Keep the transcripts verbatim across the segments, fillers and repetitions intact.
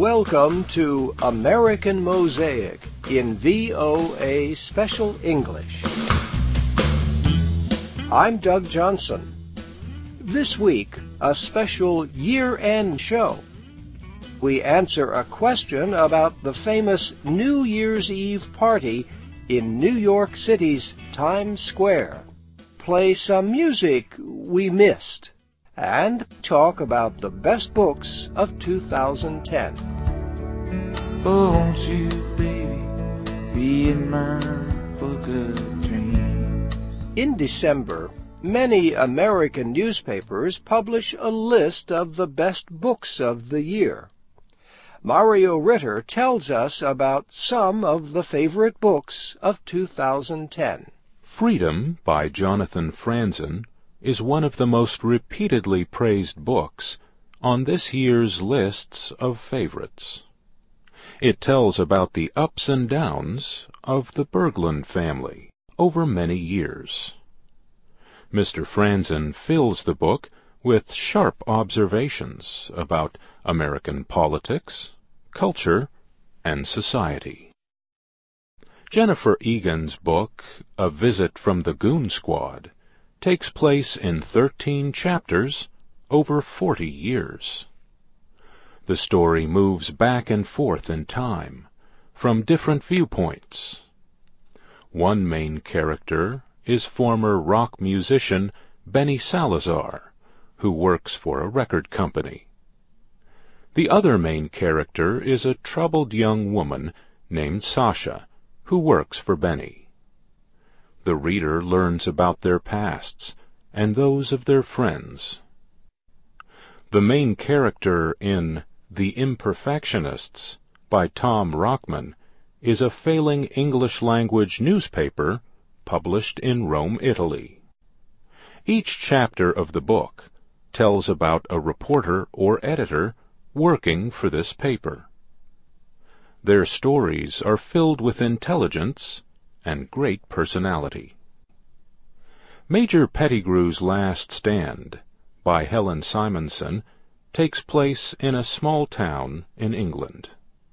Welcome to American Mosaic in V O A Special English. I'm Doug Johnson. This week, a special year-end show. We answer a question about the famous New Year's Eve party in New York City's Times Square, play some music we missed, and talk about the best books of two thousand ten. Oh, won't you, baby, be in my book of dreams? In December, many American newspapers publish a list of the best books of the year. Mario Ritter tells us about some of the favorite books of two thousand ten. Freedom by Jonathan Franzen is one of the most repeatedly praised books on this year's lists of favorites. It tells about the ups and downs of the Berglund family over many years. Mister Franzen fills the book with sharp observations about American politics, culture, and society. Jennifer Egan's book, A Visit from the Goon Squad, takes place in thirteen chapters over forty years. The story moves back and forth in time, from different viewpoints. One main character is former rock musician Benny Salazar, who works for a record company. The other main character is a troubled young woman named Sasha, who works for Benny. The reader learns about their pasts and those of their friends. The main character in The Imperfectionists by Tom Rockman is a failing English-language newspaper published in Rome, Italy. Each chapter of the book tells about a reporter or editor working for this paper. Their stories are filled with intelligence and great personality. Major Pettigrew's Last Stand by Helen Simonson takes place in a small town in England.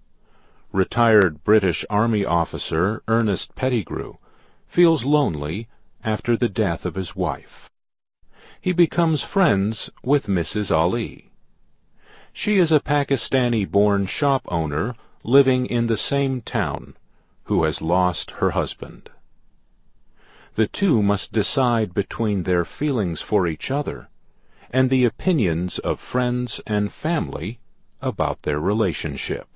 Retired British Army officer Ernest Pettigrew feels lonely after the death of his wife. He becomes friends with Missus Ali. She is a Pakistani-born shop owner living in the same town, who has lost her husband. The two must decide between their feelings for each other and the opinions of friends and family about their relationship.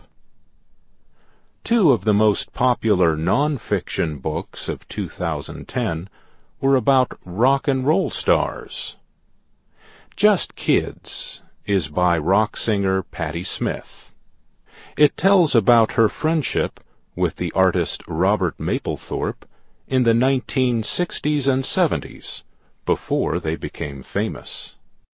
Two of the most popular non-fiction books of two thousand ten were about rock and roll stars. Just Kids is by rock singer Patti Smith. It tells about her friendship with the artist Robert Mapplethorpe in the nineteen sixties and seventies, before they became famous.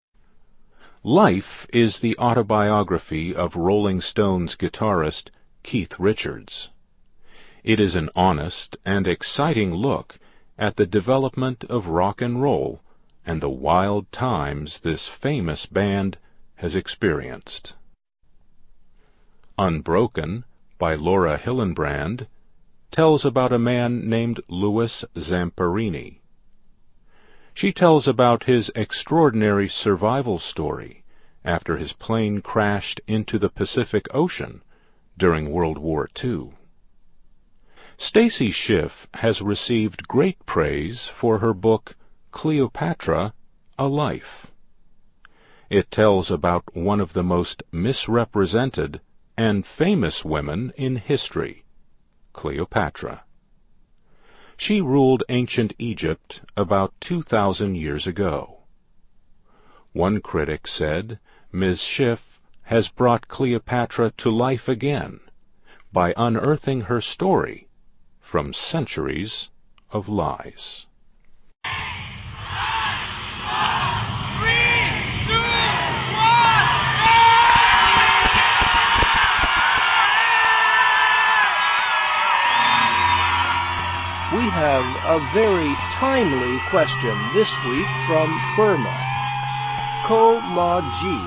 Life is the autobiography of Rolling Stones guitarist Keith Richards. It is an honest and exciting look at the development of rock and roll and the wild times this famous band has experienced. Unbroken by Laura Hillenbrand tells about a man named Louis Zamperini. She tells about his extraordinary survival story after his plane crashed into the Pacific Ocean during World War Two. Stacy Schiff has received great praise for her book Cleopatra, A Life. It tells about one of the most misrepresented and famous women in history, Cleopatra. She ruled ancient Egypt about two thousand years ago. One critic said Miz Schiff has brought Cleopatra to life again by unearthing her story from centuries of lies. We have a very timely question this week from Burma. Ko Ma Ji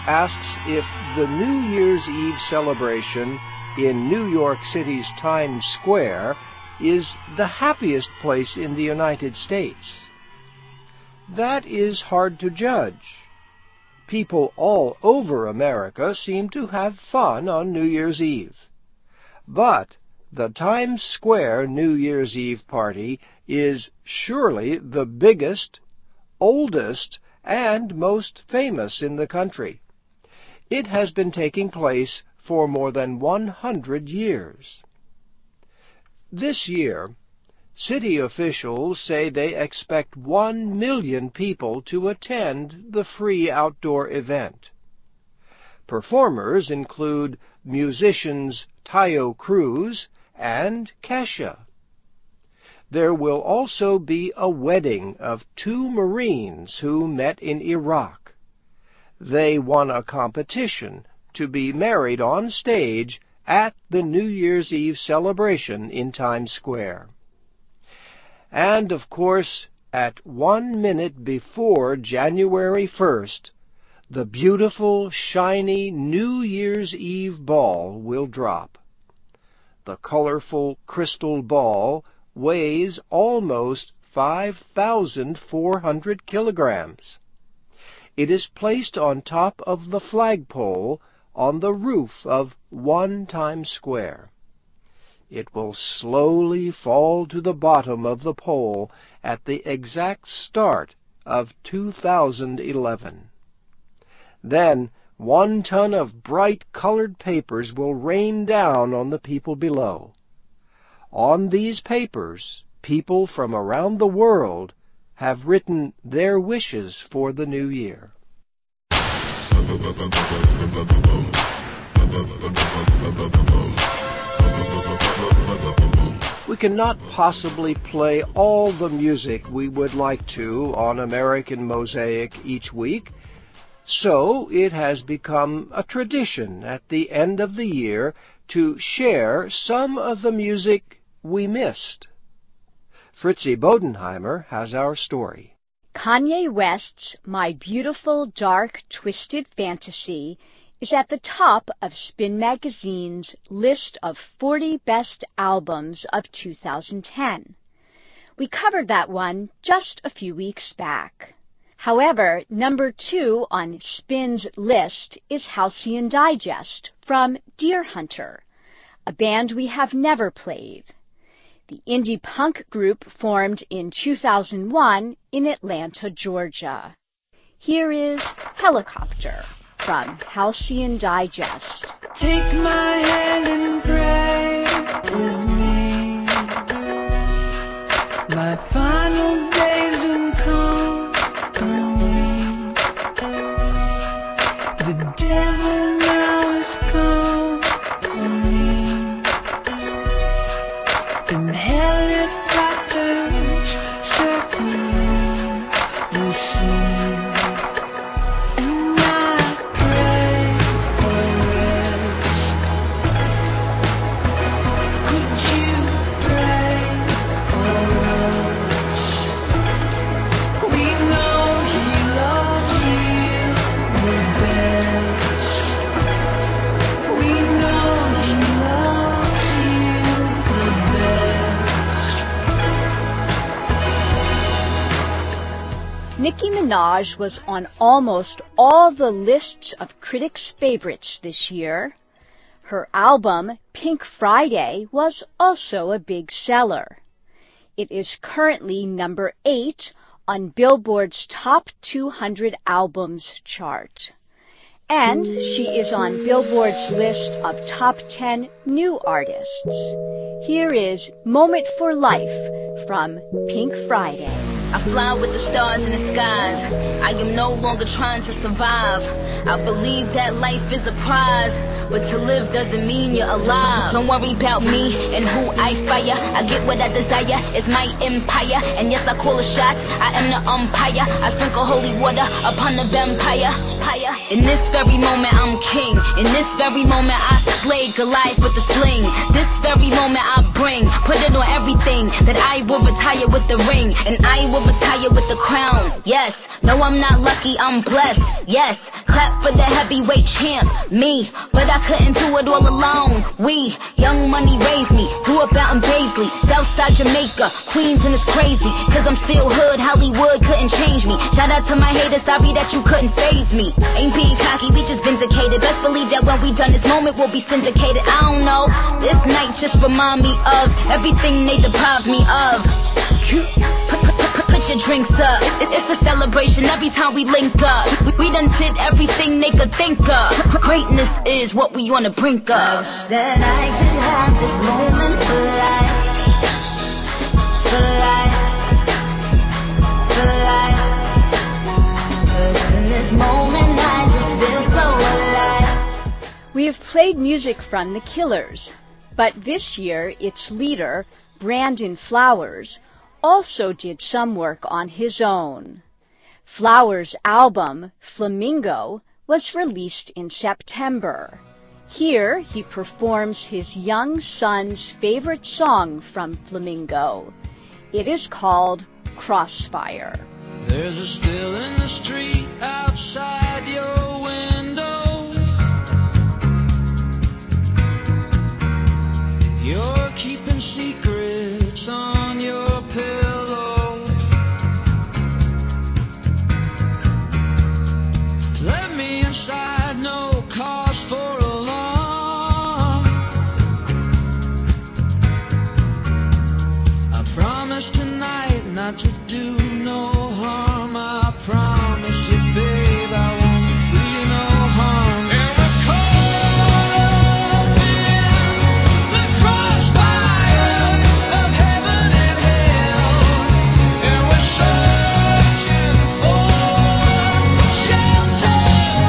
asks if the New Year's Eve celebration in New York City's Times Square is the happiest place in the United States. That is hard to judge. People all over America seem to have fun on New Year's Eve. But the Times Square New Year's Eve party is surely the biggest, oldest, and most famous in the country. It has been taking place for more than one hundred years. This year, city officials say they expect one million people to attend the free outdoor event. Performers include musicians Taio Cruz and Kesha. There will also be a wedding of two Marines who met in Iraq. They won a competition to be married on stage at the New Year's Eve celebration in Times Square. And, of course, at one minute before January first, the beautiful, shiny New Year's Eve ball will drop. The colorful crystal ball weighs almost five thousand four hundred kilograms. It is placed on top of the flagpole on the roof of One Times Square. It will slowly fall to the bottom of the pole at the exact start of two thousand eleven. Then one ton of bright colored papers will rain down on the people below. On these papers, people from around the world have written their wishes for the new year. We cannot possibly play all the music we would like to on American Mosaic each week, so it has become a tradition at the end of the year to share some of the music we missed. Fritzi Bodenheimer has our story. Kanye West's My Beautiful Dark Twisted Fantasy is at the top of Spin Magazine's list of forty best albums of two thousand ten. We covered that one just a few weeks back. However, number two on Spin's list is Halcyon Digest from Deer Hunter, a band we have never played. The indie punk group formed in two thousand one in Atlanta, Georgia. Here is Helicopter from Halcyon Digest. Take my hand and pray with me. My final days in company. The devil now is company. In helicopters circling the sea. Nicki Minaj was on almost all the lists of critics' favorites this year. Her album, Pink Friday, was also a big seller. It is currently number eight on Billboard's Top two hundred Albums chart. And she is on Billboard's list of Top ten New Artists. Here is Moment for Life from Pink Friday. I fly with the stars in the skies. I am no longer trying to survive. I believe that life is a prize, but to live doesn't mean you're alive. Don't worry about me and who I fire. I get what I desire, it's my empire. And yes, I call a shot, I am the umpire. I sprinkle holy water upon the vampire. In this very moment I'm king. In this very moment I slay Goliath with the sling. This very moment I bring, put it on everything, that I will retire with the ring, and I will retire with the crown. Yes, no, I'm not lucky, I'm blessed. Yes, Clap for the heavyweight champ, me. But I couldn't do it all alone. We, Young Money raised me, grew up out in Paisley, Southside Jamaica, Queens, and it's crazy. Cause I'm still hood, Hollywood couldn't change me. Shout out to my haters, sorry that you couldn't faze me. Ain't being cocky, we just vindicated. Best believe that when we done this moment, we'll be syndicated. I don't know, this night just remind me of everything they deprived me of. Put, put, put, put your drinks up, it, it's a celebration every time we link up. We, we done did everything they could think of. Greatness is what we on the brink of. That I could have this moment for life, for life, for life. Cause in this moment I just feel so alive. We have played music from The Killers, but this year its leader, Brandon Flowers, also did some work on his own. Flowers' album, Flamingo, was released in September. Here he performs his young son's favorite song from Flamingo. It is called Crossfire. There's a still in the street outside your window. You're keeping secrets on your pillow. Let me inside, no cause for alarm. I promise tonight not to do no harm. I promise you, babe, I won't do you no harm. And we're caught up in the crossfire of heaven and hell, and we're searching for shelter.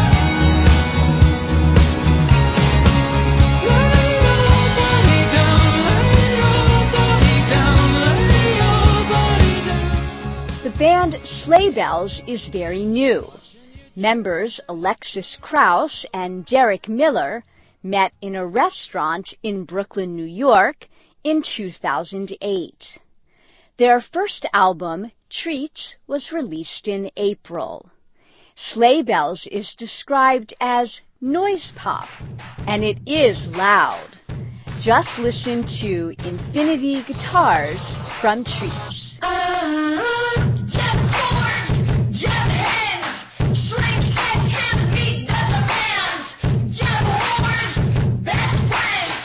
Lay your body down, lay your body down, lay your body down. The band Sleigh Bells is very new. Members Alexis Krauss and Derek Miller met in a restaurant in Brooklyn, New York in two thousand eight. Their first album, Treats, was released in April. Sleigh Bells is described as noise pop, and it is loud. Just listen to Infinity Guitars from Treats. Jump forward, jump hands, shrink head, can't beat the hands. Jump forward, best friends.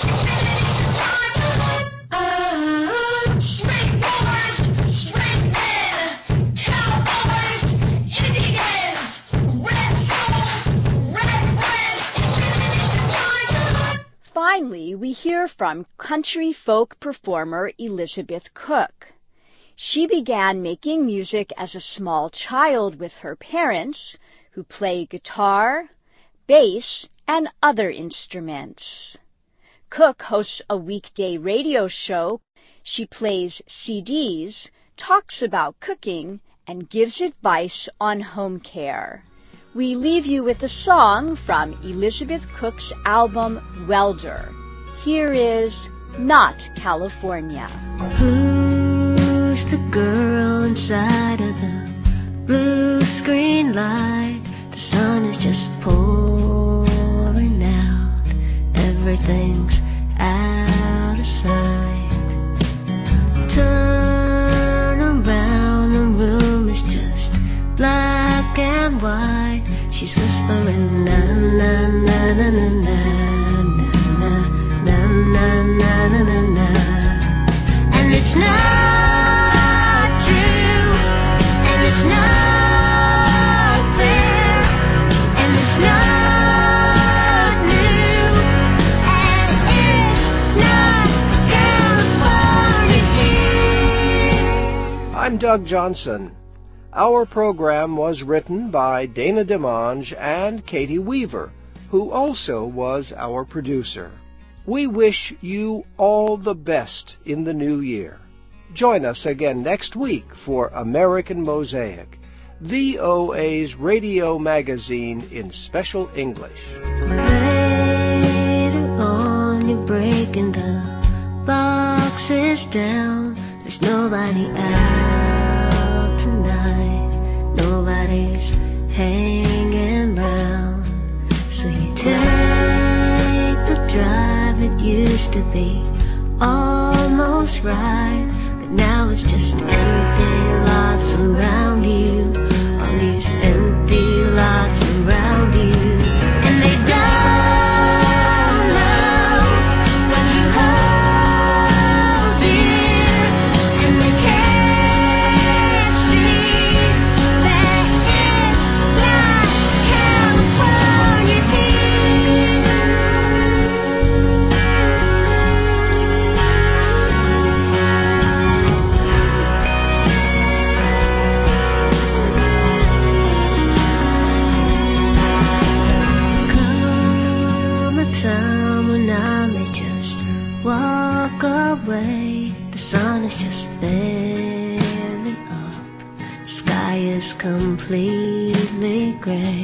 Shrink forward, shrink men, cowboys, Indians, red souls, red friends. Finally, we hear from country folk performer Elizabeth Cook. She began making music as a small child with her parents, who play guitar, bass, and other instruments. Cook hosts a weekday radio show. She plays C Ds, talks about cooking, and gives advice on home care. We leave you with a song from Elizabeth Cook's album, Welder. Here is Not California. Who's the girl inside of the blue screen light? The sun is just pouring out. Everything's out of sight. Turn around, the room is just black and white. She's whispering na na na na na na na na na na na na na. And it's not true, and it's not fair, and it's not new, and it's not California. I'm Doug Johnson. Our program was written by Dana DeMonge and Katie Weaver, who also was our producer. We wish you all the best in the new year. Join us again next week for American Mosaic, V O A's radio magazine in special English. Later on, you're breaking the boxes down. There's nobody out tonight. Nobody's hanging round. to be almost right, but now it's just empty lots around you. All these empty lots around you, and they don't know what you hold dear, and they can't see that it's not California Come a time when I may just walk away. The sun is just barely up. Sky is completely gray.